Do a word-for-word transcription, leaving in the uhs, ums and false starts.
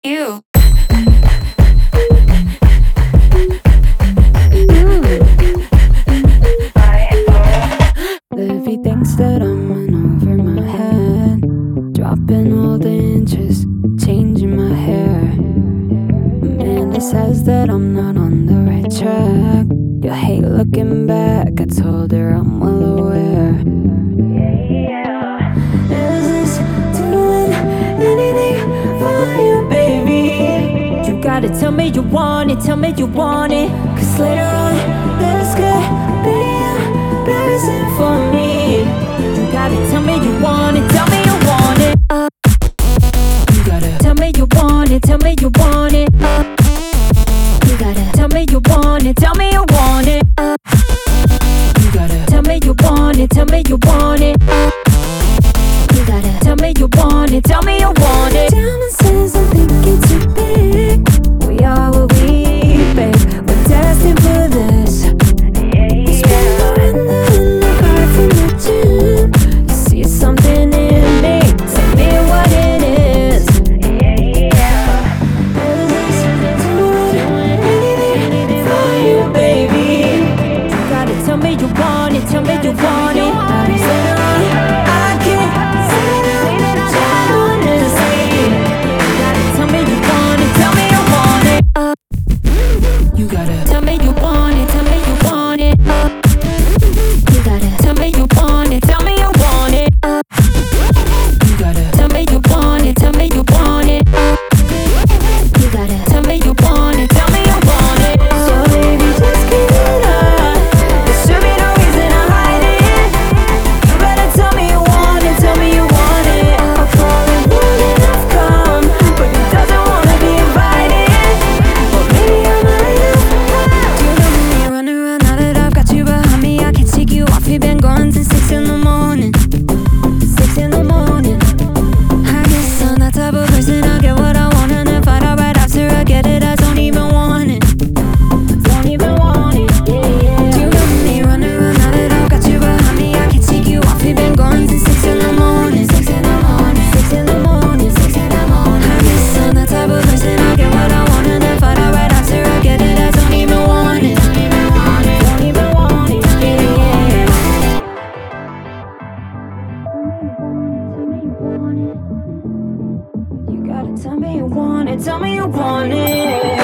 You. Livy thinks that I'm in over my head, dropping all the inches, changing my hair. Amanda says that I'm not on the right track. You hate looking back, I told her I'm well aware. Is this doing anything for you, baby? You gotta tell me you want it, tell me you want it, cause later on this could be a blessing for me. You gotta tell me you want it, tell me you want it. uh, You gotta tell me you want it, tell me you want it. uh, You gotta tell me you want it, tell me you want it. uh, You gotta tell me you want it, tell me you want it. uh, You gotta tell me you want it, tell me you want it. Diamond says I'm thinking too big. We are what we babe, we're destined for this. Spend the in the car from the gym. You see something in me, tell me what it is. Is this doing anything for you, baby? You gotta tell me you want it, tell me you want it. Later on, I can't say that I wanna say. You gotta tell me you want it, tell me you want it. uh, You gotta tell me you want it, tell me you want it. uh, You gotta tell me you want it, tell me you want it. uh, You gotta tell me you want it, tell me you want it. uh, You gotta tell me you want it, tell me you want it. So baby, just give it up. There should be no reason to hide it. You better tell me you want it, tell me you want it. I'll call it more than I've come, but he doesn't wanna be invited. Or maybe I'm not enough. Do you know me running around now that I've got you behind me? I can't shake you off, you've been gone since six in the morning. Six in the morning. I guess I'm that type of person, I get what I want and then find out right after I get it. I don't even want it, don't even want it. Yeah, yeah. Do you know me running around now that I've got you behind me? I can't shake you off, you've been gone since six in the morning. Six in the morning, six in the morning, six in the morning. I guess I'm that type of person, I get what I want and then find out right after I get it. I don't even want it, don't even want it, don't even want it. Yeah, yeah. You gotta tell me you want it, tell me you want it.